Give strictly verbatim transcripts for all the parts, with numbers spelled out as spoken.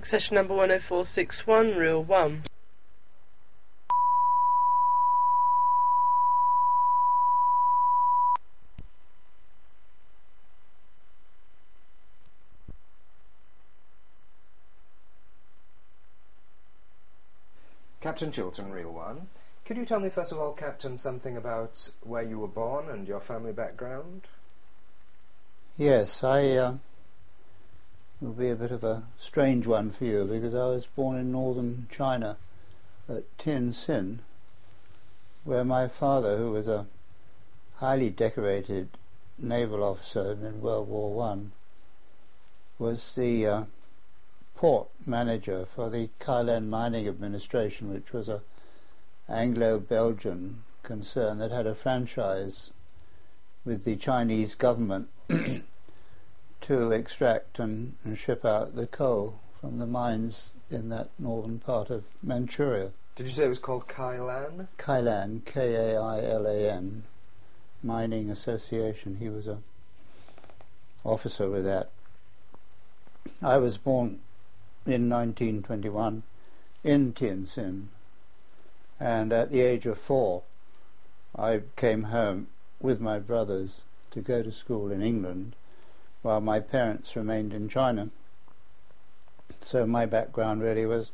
Session number one oh four six one, Reel one. Captain Chilton, Reel one. Could you tell me, first of all, Captain, something about where you were born and your family background? Yes, I uh, will be a bit of a strange one for you, because I was born in northern China at Tientsin, where my father, who was a highly decorated naval officer in World War One, was the uh, port manager for the Kailan Mining Administration, which was a Anglo-Belgian concern that had a franchise with the Chinese government to extract and, and ship out the coal from the mines in that northern part of Manchuria. Did you say it was called Kailan? Kailan, K A I L A N, Mining Association. He was a officer with that. I was born in nineteen twenty-one in Tientsin, and at the age of four I came home with my brothers to go to school in England while my parents remained in China. So my background really was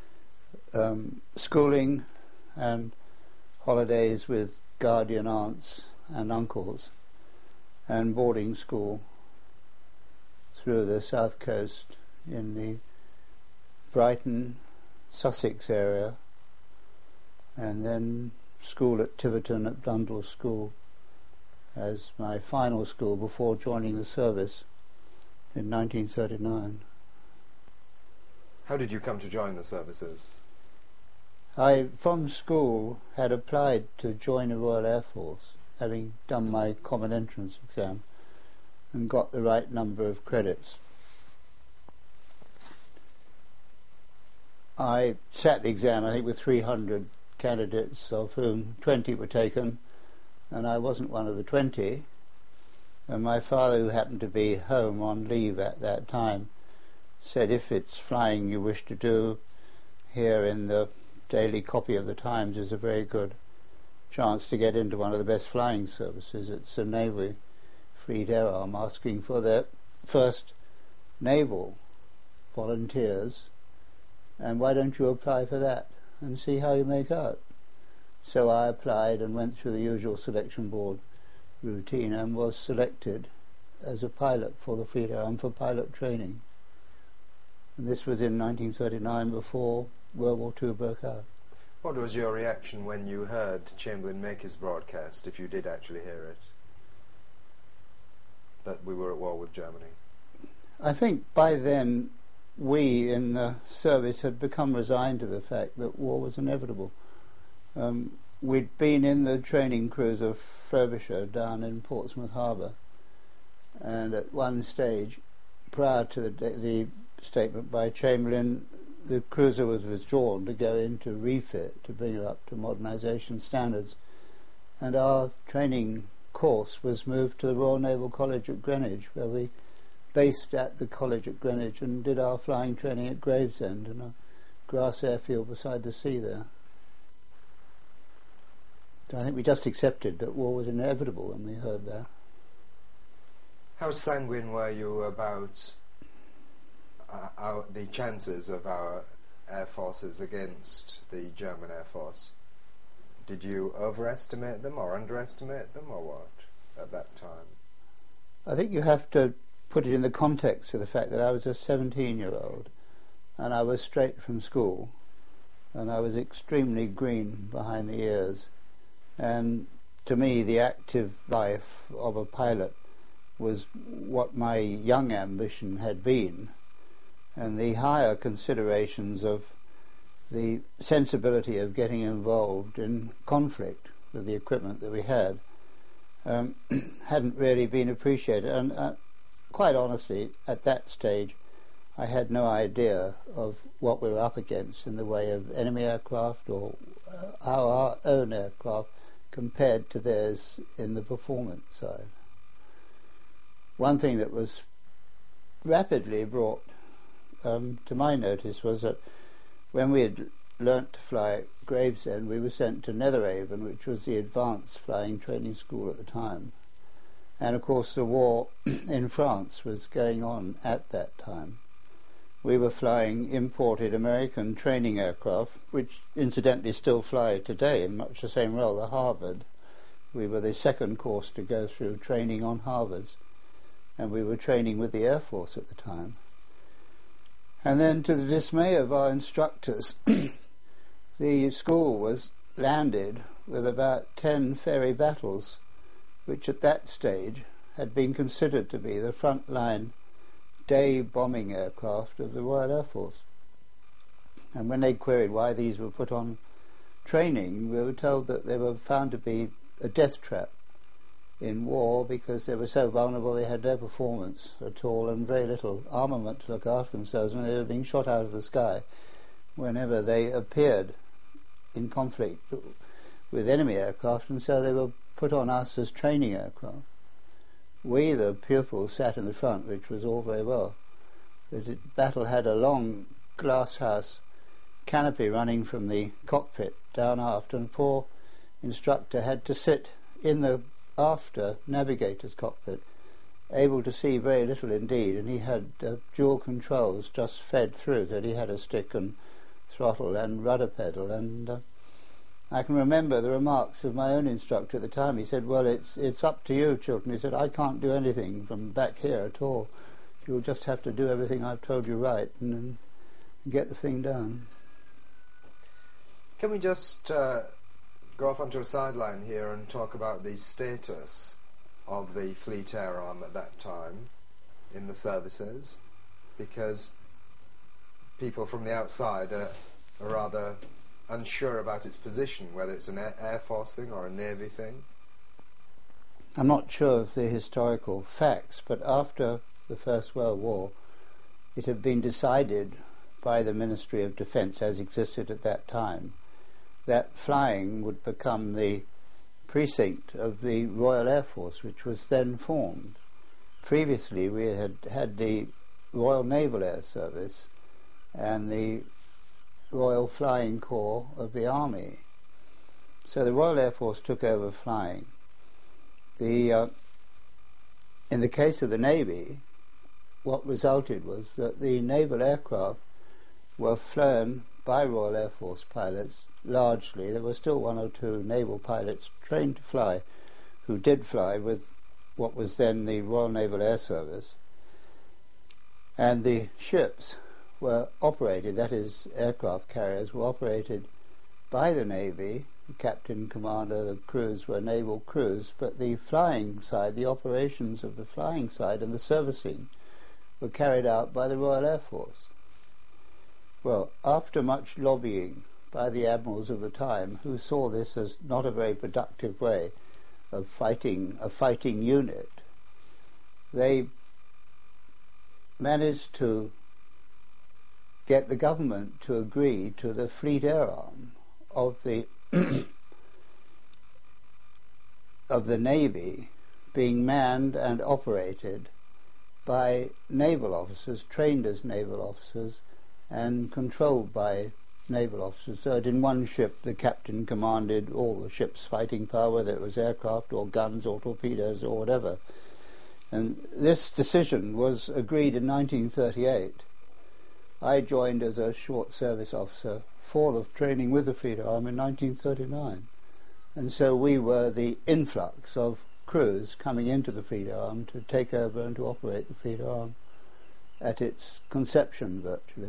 um, schooling and holidays with guardian aunts and uncles, and boarding school through the south coast in the Brighton, Sussex area, and then school at Tiverton at Blundell School as my final school before joining the service in nineteen thirty-nine. How did you come to join the services? I, from school, had applied to join the Royal Air Force, having done my common entrance exam, and got the right number of credits. I sat the exam, I think, with three hundred candidates, of whom twenty were taken, and I wasn't one of the twenty. And my father, who happened to be home on leave at that time, said, if it's flying you wish to do, here in the daily copy of the Times is a very good chance to get into one of the best flying services. It's a Navy Fleet Air Arm asking for their first naval volunteers, and why don't you apply for that and see how you make out? So I applied and went through the usual selection board routine and was selected as a pilot for the Fleet Air Arm for pilot training. And this was in nineteen thirty-nine, before World War Two broke out. What was your reaction when you heard Chamberlain make his broadcast, if you did actually hear it, that we were at war with Germany? I think by then we in the service had become resigned to the fact that war was inevitable. Um, we'd been in the training cruiser Frobisher down in Portsmouth Harbour, and at one stage, prior to the, the statement by Chamberlain, the cruiser was withdrawn to go into refit to bring it up to modernisation standards, and our training course was moved to the Royal Naval College at Greenwich, where we based at the college at Greenwich and did our flying training at Gravesend, in a grass airfield beside the sea there. So I think we just accepted that war was inevitable when we heard that. How sanguine were you about uh, our, the chances of our air forces against the German Air Force? Did you overestimate them or underestimate them, or what, at that time? I think you have to put it in the context of the fact that I was a seventeen-year-old and I was straight from school and I was extremely green behind the ears, and to me the active life of a pilot was what my young ambition had been, and the higher considerations of the sensibility of getting involved in conflict with the equipment that we had um, hadn't really been appreciated. And uh, quite honestly, at that stage, I had no idea of what we were up against in the way of enemy aircraft or uh, how our own aircraft compared to theirs in the performance side. One thing that was rapidly brought um, to my notice was that when we had learnt to fly at Gravesend, we were sent to Netheravon, which was the advanced flying training school at the time. And of course the war in France was going on at that time. We were flying imported American training aircraft, which incidentally still fly today in much the same role, the Harvard. We were the second course to go through training on Harvards, and we were training with the Air Force at the time. And then, to the dismay of our instructors, the school was landed with about ten ferry battles, which at that stage had been considered to be the front-line day bombing aircraft of the Royal Air Force. And when they queried why these were put on training, we were told that they were found to be a death trap in war because they were so vulnerable, they had no performance at all and very little armament to look after themselves, and they were being shot out of the sky whenever they appeared in conflict with enemy aircraft, and so they were put on us as training aircraft. We, the pupils, sat in the front, which was all very well. The battle had a long glasshouse canopy running from the cockpit down aft, and poor instructor had to sit in the after navigator's cockpit, able to see very little indeed, and he had uh, dual controls just fed through, that he had a stick and throttle and rudder pedal, and uh, I can remember the remarks of my own instructor at the time. He said, well, it's it's up to you, children. He said, I can't do anything from back here at all. You'll just have to do everything I've told you right and, and get the thing done. Can we just uh, go off onto a sideline here and talk about the status of the Fleet Air Arm at that time in the services? Because people from the outside are, are rather unsure about its position, whether it's an Air, Air Force thing or a Navy thing. I'm not sure of the historical facts, but after the First World War, it had been decided by the Ministry of Defence, as existed at that time, that flying would become the precinct of the Royal Air Force, which was then formed. Previously, we had had the Royal Naval Air Service and the Royal Flying Corps of the Army. So the Royal Air Force took over flying. The uh, in the case of the Navy, what resulted was that the naval aircraft were flown by Royal Air Force pilots largely. There were still one or two naval pilots trained to fly who did fly with what was then the Royal Naval Air Service. And the ships were operated, that is, aircraft carriers were operated by the Navy. The captain, commander, the crews were naval crews, but the flying side, the operations of the flying side and the servicing were carried out by the Royal Air Force. Well, after much lobbying by the admirals of the time, who saw this as not a very productive way of fighting a fighting unit, they managed to get the government to agree to the Fleet Air Arm of the of the Navy being manned and operated by naval officers, trained as naval officers and controlled by naval officers. So that in one ship the captain commanded all the ship's fighting power, whether it was aircraft or guns or torpedoes or whatever. And this decision was agreed in nineteen thirty-eight. I joined as a short service officer for the training with the Fleet Arm in nineteen thirty-nine. And so we were the influx of crews coming into the Fleet Arm to take over and to operate the Fleet Arm at its conception, virtually.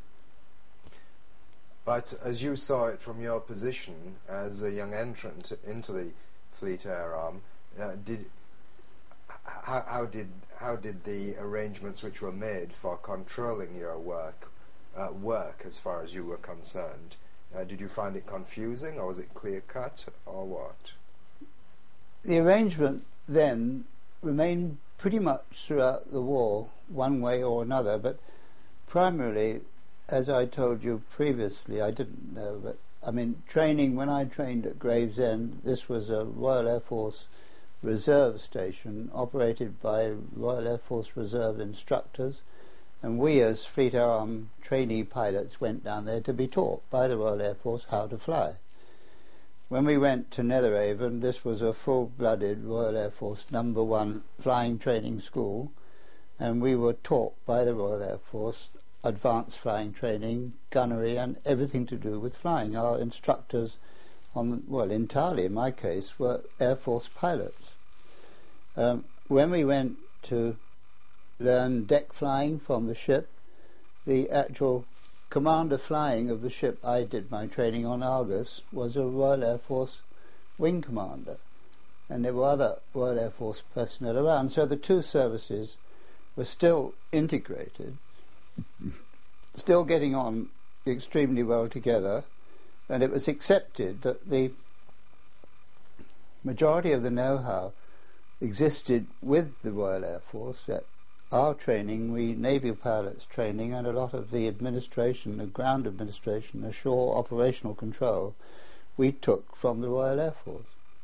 But as you saw it from your position as a young entrant into the Fleet Air Arm, uh, did how, how did how did the arrangements which were made for controlling your work uh, work as far as you were concerned? Uh, did you find it confusing, or was it clear cut, or what? The arrangement then remained pretty much throughout the war, one way or another, but primarily, as I told you previously, I didn't know, but I mean, training, when I trained at Gravesend, this was a Royal Air Force Reserve station operated by Royal Air Force Reserve instructors, And we as Fleet Air Arm trainee pilots went down there to be taught by the Royal Air Force how to fly. When we went to Netheravon, this was a full-blooded Royal Air Force number one flying training school, and we were taught by the Royal Air Force advanced flying training, gunnery, and everything to do with flying. Our instructors, on well, entirely in my case, were Air Force pilots. Um, when we went to learn deck flying from the ship, the actual commander flying of the ship I did my training on, Argus, was a Royal Air Force wing commander, and there were other Royal Air Force personnel around, so the two services were still integrated, still getting on extremely well together, and it was accepted that the majority of the know-how existed with the Royal Air Force, that our training, we naval pilots training, and a lot of the administration, the ground administration, the shore operational control, we took from the Royal Air Force.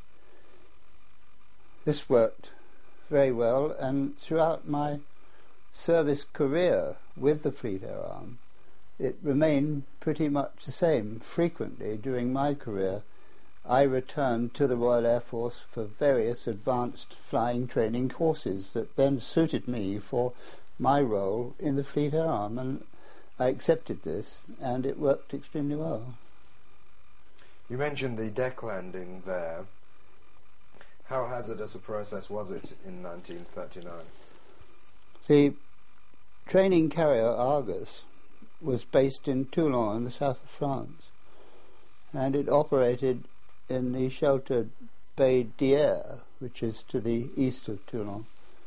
This worked very well, and throughout my service career with the Fleet Air Arm, it remained pretty much the same. Frequently during my career, I returned to the Royal Air Force for various advanced flying training courses that then suited me for my role in the Fleet Air Arm, and I accepted this, and it worked extremely well. You mentioned the deck landing there. How hazardous a process was it in nineteen thirty-nine? The training carrier Argus was based in Toulon in the south of France, and it operated in the sheltered Baie d'Hier, which is to the east of Toulon.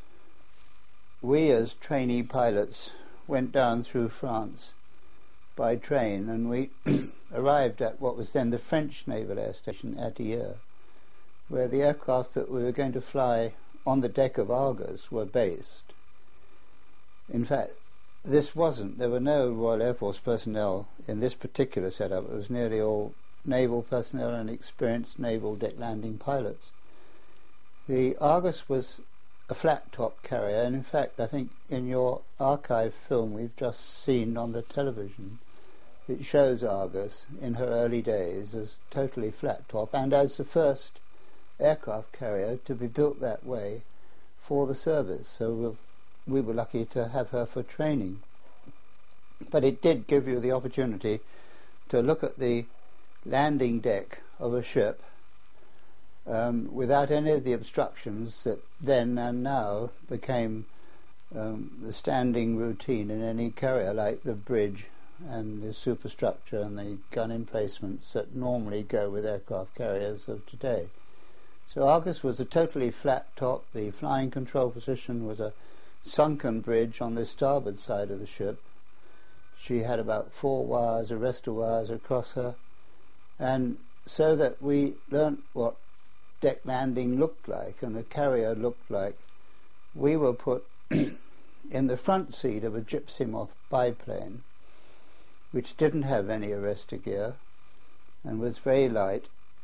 We as trainee pilots went down through France by train, and we arrived at what was then the French Naval Air Station at Hier, where the aircraft that we were going to fly on the deck of Argus were based. In fact, this wasn't, there were no Royal Air Force personnel in this particular setup. It was nearly all naval personnel and experienced naval deck landing pilots. The Argus was a flat-top carrier, and in fact I think in your archive film we've just seen on the television, it shows Argus in her early days as totally flat-top and as the first aircraft carrier to be built that way for the service. So we were lucky to have her for training. But it did give you the opportunity to look at the landing deck of a ship um, without any of the obstructions that then and now became um, the standing routine in any carrier, like the bridge and the superstructure and the gun emplacements that normally go with aircraft carriers of today. So Argus was a totally flat top. The flying control position was a sunken bridge on the starboard side of the ship. She had about four wires, arrestor wires across her, and so that we learnt what deck landing looked like and a carrier looked like, we were put in the front seat of a Gypsy Moth biplane, which didn't have any arrestor gear and was very light.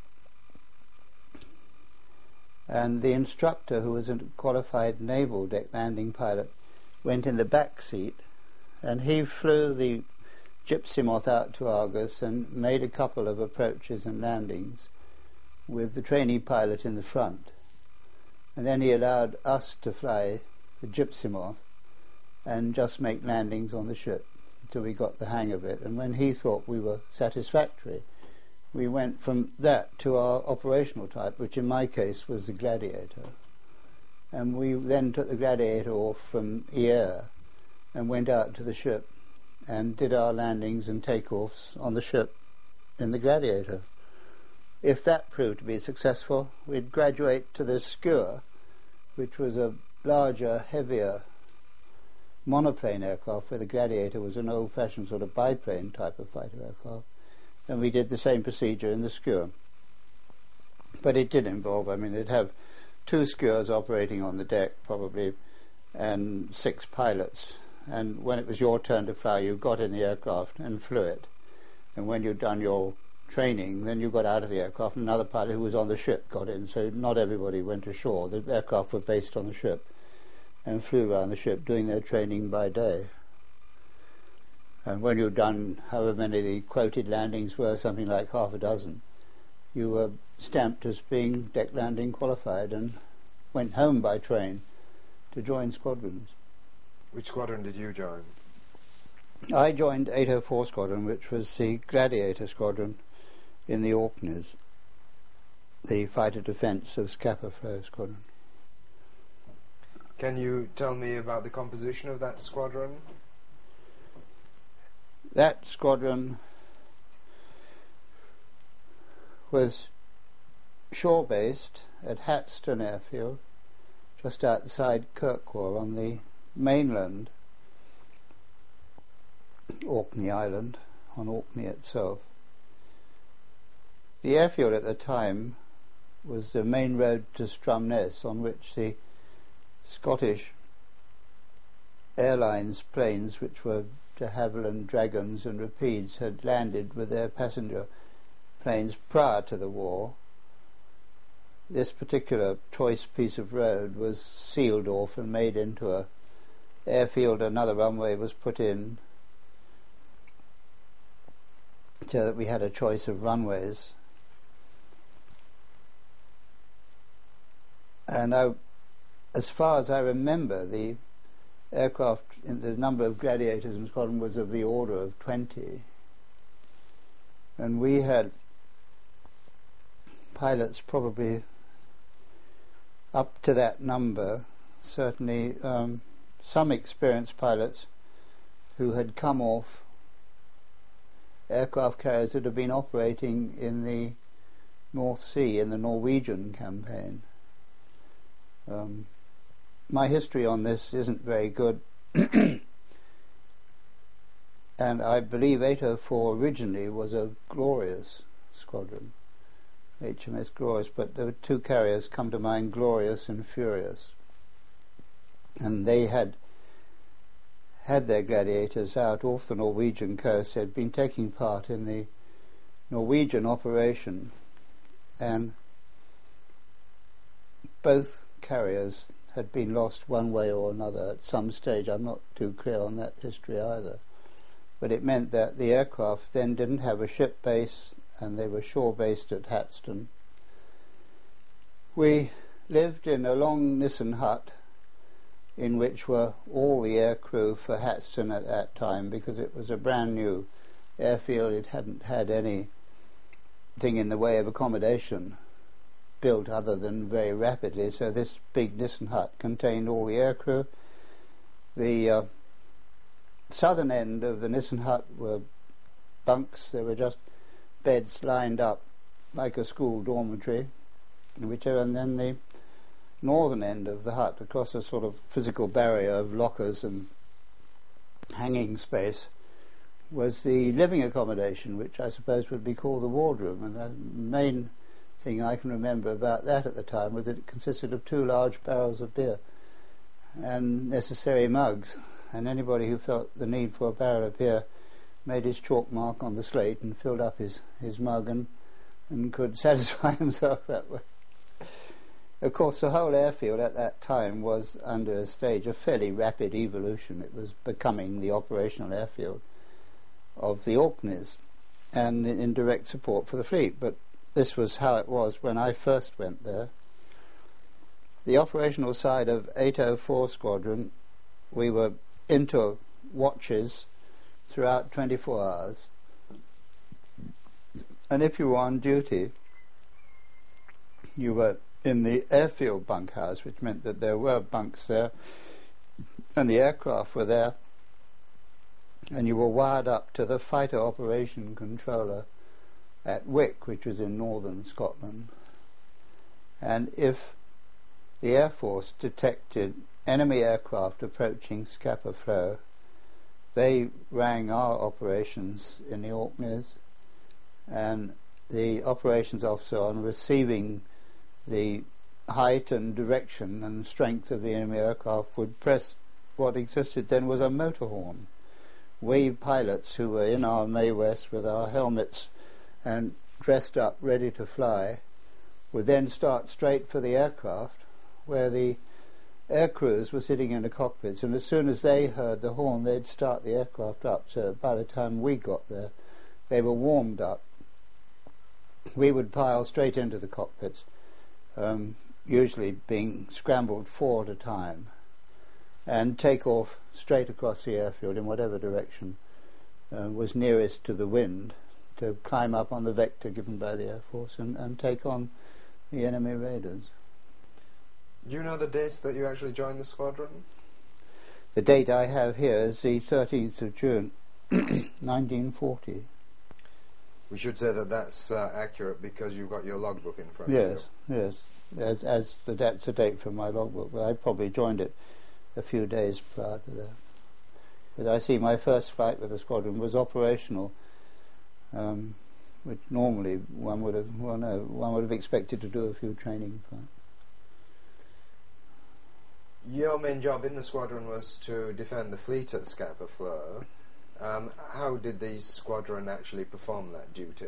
And the instructor, who was a qualified naval deck landing pilot, went in the back seat, and he flew the Gypsy Moth out to Argus and made a couple of approaches and landings with the trainee pilot in the front. And then he allowed us to fly the Gypsy Moth and just make landings on the ship until we got the hang of it. And when he thought we were satisfactory, we went from that to our operational type, which in my case was the Gladiator. And we then took the Gladiator off from Hier and went out to the ship and did our landings and takeoffs on the ship in the Gladiator. If that proved to be successful, we'd graduate to the Skua, which was a larger, heavier monoplane aircraft, where the Gladiator was an old-fashioned sort of biplane type of fighter aircraft. And we did the same procedure in the Skua. But it did involve, I mean, it'd have two Skuas operating on the deck, probably, and six pilots. And when it was your turn to fly, you got in the aircraft and flew it. And when you'd done your training, then you got out of the aircraft, and another pilot who was on the ship got in. So not everybody went ashore. The aircraft were based on the ship and flew around the ship doing their training by day. And when you'd done however many the quoted landings were, something like half a dozen, you were stamped as being deck landing qualified and went home by train to join squadrons. Which squadron did you join? I joined eight oh four Squadron, which was the Gladiator Squadron in the Orkneys, the fighter defence of Scapa Flow Squadron. Can you tell me about the composition of that squadron? That squadron was shore-based at Hatston Airfield, just outside Kirkwall on the mainland, Orkney Island, on Orkney itself. The airfield at the time was the main road to Stromness, on which the Scottish Airlines planes, which were de Havilland Dragons and Rapides, had landed with their passenger planes prior to the war. This particular choice piece of road was sealed off and made into a airfield. Another runway was put in so that we had a choice of runways. And I, as far as I remember, the aircraft, in the number of Gladiators in Scotland was of the order of twenty. And we had pilots probably up to that number, certainly um, some experienced pilots who had come off aircraft carriers that had been operating in the North Sea in the Norwegian campaign. Um, my history on this isn't very good, and I believe eight oh four originally was a Glorious squadron, H M S Glorious, but there were two carriers come to mind, Glorious and Furious, and they had had their Gladiators out off the Norwegian coast. They had been taking part in the Norwegian operation, and both carriers had been lost one way or another at some stage. I'm not too clear on that history either, but it meant that the aircraft then didn't have a ship base and they were shore based at Hatston. We lived in a long Nissen hut in which were all the air crew for Hatston at that time, because it was a brand new airfield. It hadn't had anything in the way of accommodation built other than very rapidly, so this big Nissen hut contained all the aircrew. The uh, southern end of the Nissen hut were bunks. There were just beds lined up like a school dormitory, whichever, and then the northern end of the hut, across a sort of physical barrier of lockers and hanging space, was the living accommodation, which I suppose would be called the wardroom. And the main thing I can remember about that at the time was that it consisted of two large barrels of beer and necessary mugs, and anybody who felt the need for a barrel of beer made his chalk mark on the slate and filled up his, his mug and, and could satisfy himself that way. Of course, the whole airfield at that time was under a stage of fairly rapid evolution. It was becoming the operational airfield of the Orkneys and in direct support for the fleet, but this was how it was when I first went there. The operational side of eight oh four Squadron, we were into watches throughout twenty-four hours, and if you were on duty, you were in the airfield bunkhouse, which meant that there were bunks there and the aircraft were there, and you were wired up to the fighter operation controller at Wick, which was in northern Scotland. And if the Air Force detected enemy aircraft approaching Scapa Flow, they rang our operations in the Orkneys, and the operations officer, on receiving the height and direction and strength of the enemy aircraft, would press what existed then was a motor horn. We pilots who were in our Mae West with our helmets and dressed up ready to fly would then start straight for the aircraft, where the air crews were sitting in the cockpits, and as soon as they heard the horn, they'd start the aircraft up. So by the time we got there, they were warmed up. We would pile straight into the cockpits, um, usually being scrambled four at a time, and take off straight across the airfield in whatever direction uh, was nearest to the wind, to climb up on the vector given by the Air Force and, and take on the enemy raiders. Do you know the dates that you actually joined the squadron? The date I have here is the thirteenth of June, nineteen forty. We should say that that's uh, accurate because you've got your logbook in front Yes, of you. yes. As, as the, that's the date from my logbook. But I probably joined it a few days prior to that. But I see my first flight with the squadron was operational, um, which normally one would have, well, no, one would have expected to do a few training flights. Your main job in the squadron was to defend the fleet at Scapa Flow. Um, how did the squadron actually perform that duty?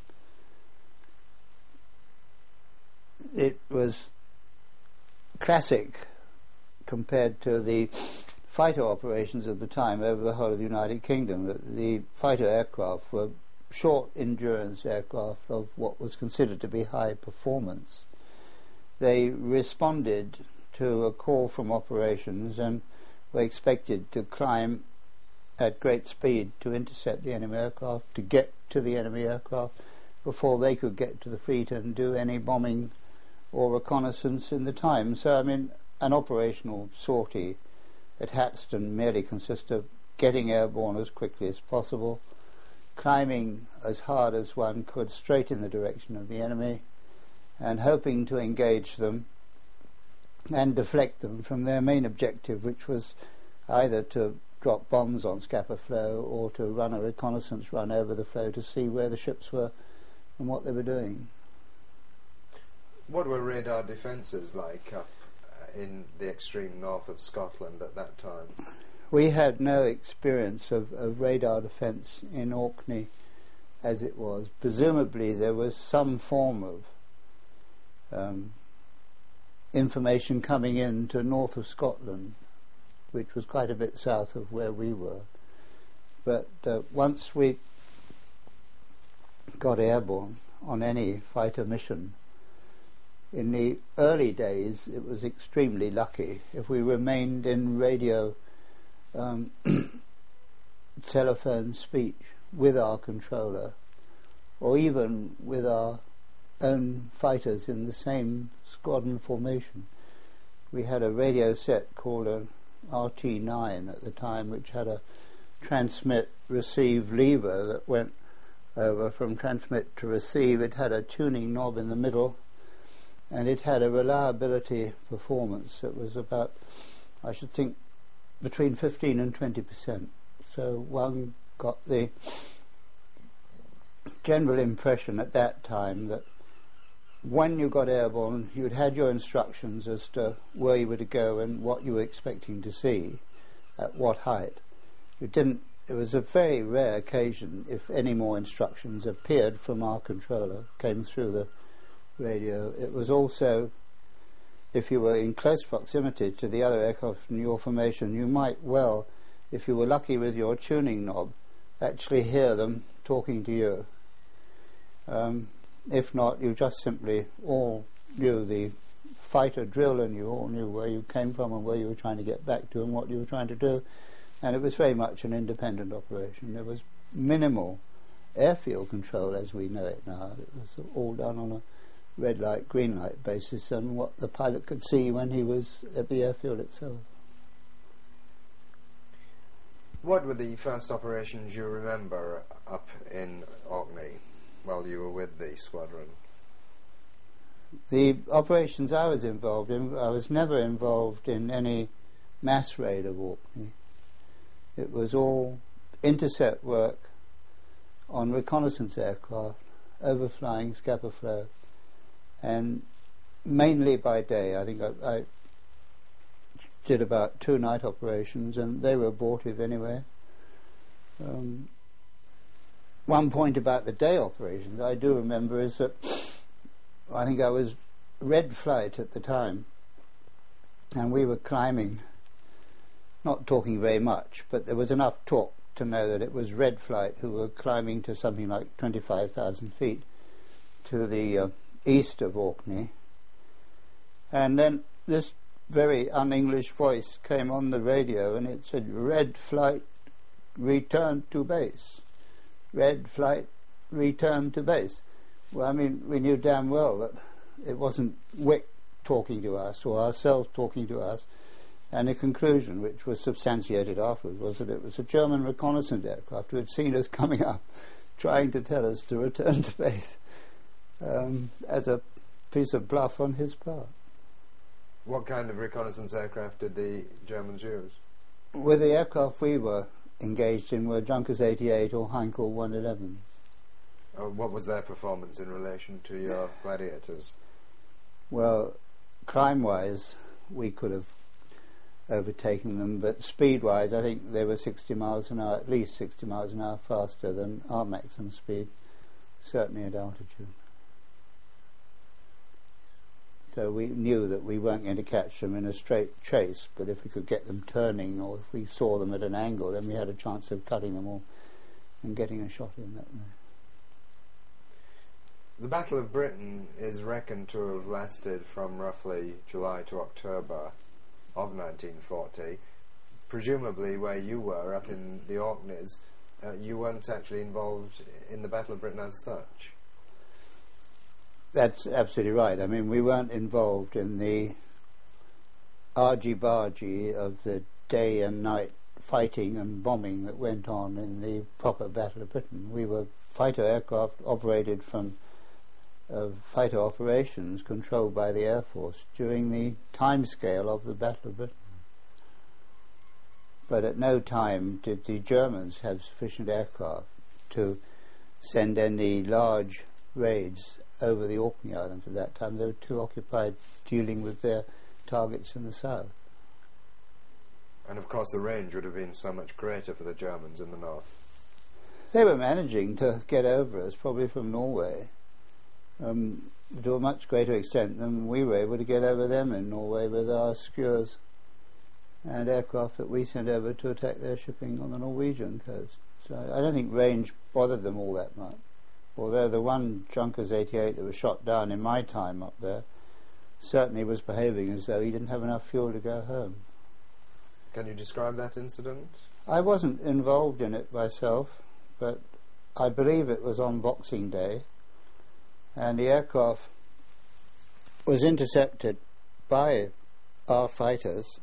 It was classic compared to the fighter operations of the time over the whole of the United Kingdom. The fighter aircraft were short endurance aircraft of what was considered to be high performance. They responded to a call from operations and were expected to climb at great speed to intercept the enemy aircraft, to get to the enemy aircraft before they could get to the fleet and do any bombing or reconnaissance in the time. So, I mean, an operational sortie at Hatston merely consists of getting airborne as quickly as possible, climbing as hard as one could straight in the direction of the enemy, and hoping to engage them and deflect them from their main objective, which was either to drop bombs on Scapa Flow or to run a reconnaissance run over the flow to see where the ships were and what they were doing. What were radar defences like up in the extreme north of Scotland at that time? We had no experience of, of radar defence in Orkney as it was. Presumably there was some form of um, information coming in to north of Scotland, which was quite a bit south of where we were. But uh, once we got airborne on any fighter mission, in the early days it was extremely lucky if we remained in radio um, telephone speech with our controller, or even with our own fighters in the same squadron formation. We had a radio set called a R T nine at the time, which had a transmit receive lever that went over from transmit to receive. It had a tuning knob in the middle, and it had a reliability performance that was about, I should think, between fifteen and twenty percent. So one got the general impression at that time that when you got airborne, you'd had your instructions as to where you were to go and what you were expecting to see, at what height. You didn't. It was a very rare occasion if any more instructions appeared from our controller, came through the radio. It was also, if you were in close proximity to the other aircraft in your formation, you might well, if you were lucky with your tuning knob, actually hear them talking to you. Um, if not, you just simply all knew the fighter drill, and you all knew where you came from and where you were trying to get back to and what you were trying to do. And it was very much an independent operation. There was minimal airfield control as we know it now. It was all done on a red light, green light basis on what the pilot could see when he was at the airfield itself. What were the first operations you remember up in Orkney while you were with the squadron? The operations I was involved in, I was never involved in any mass raid of Orkney. It was all intercept work on reconnaissance aircraft overflying Scapa Flow, and mainly by day. I think I, I did about two night operations, and they were abortive anyway. Um, one point about the day operations I do remember is that I think I was red flight at the time, and we were climbing, not talking very much, but there was enough talk to know that it was Red Flight who were climbing to something like twenty-five thousand feet to the uh, east of Orkney. And then this very un-English voice came on the radio and it said, "Red Flight, return to base. Red Flight, return to base." Well, I mean, we knew damn well that it wasn't Wick talking to us or ourselves talking to us. And the conclusion, which was substantiated afterwards, was that it was a German reconnaissance aircraft who had seen us coming up, trying to tell us to return to base, um, as a piece of bluff on his part. What kind of reconnaissance aircraft did the Germans use? Well, the aircraft we were engaged in were Junkers eighty-eight or Heinkel one eleven. Uh, what was their performance in relation to your Gladiators? Well, climb-wise, we could have overtaken them, but speed-wise, I think they were sixty miles an hour, at least sixty miles an hour faster than our maximum speed, certainly at altitude. So we knew that we weren't going to catch them in a straight chase, but if we could get them turning, or if we saw them at an angle, then we had a chance of cutting them all and getting a shot in that way. The Battle of Britain is reckoned to have lasted from roughly July to October of nineteen forty. Presumably where you were, up in the Orkneys, uh, you weren't actually involved in the Battle of Britain as such. That's absolutely right. I mean, we weren't involved in the argy-bargy of the day and night fighting and bombing that went on in the proper Battle of Britain. We were fighter aircraft operated from uh, fighter operations controlled by the Air Force during the time scale of the Battle of Britain. But at no time did the Germans have sufficient aircraft to send any large raids over the Orkney Islands at that time. They were too occupied dealing with their targets in the south. And of course the range would have been so much greater for the Germans in the north. They were managing to get over us, probably from Norway, um, to a much greater extent than we were able to get over them in Norway with our skewers and aircraft that we sent over to attack their shipping on the Norwegian coast. So I don't think range bothered them all that much. Although the one Junkers eighty-eight that was shot down in my time up there certainly was behaving as though he didn't have enough fuel to go home. Can you describe that incident? I wasn't involved in it myself, but I believe it was on Boxing Day, and the aircraft was intercepted by our fighters,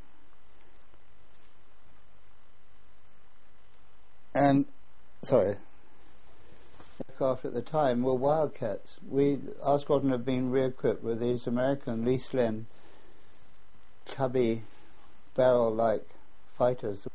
and sorry aircraft at the time were Wildcats. We, our squadron had been re-equipped with these American Lee Slen tubby barrel-like fighters,